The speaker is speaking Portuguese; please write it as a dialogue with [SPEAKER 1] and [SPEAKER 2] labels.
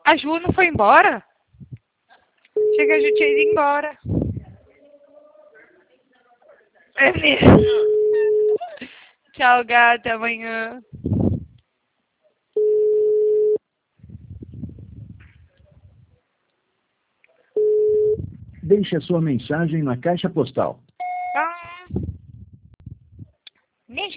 [SPEAKER 1] A Ju não foi embora? Achei que a Ju tinha ido embora. É mesmo. Tchau, gata. Amanhã.
[SPEAKER 2] Deixe a sua mensagem na caixa postal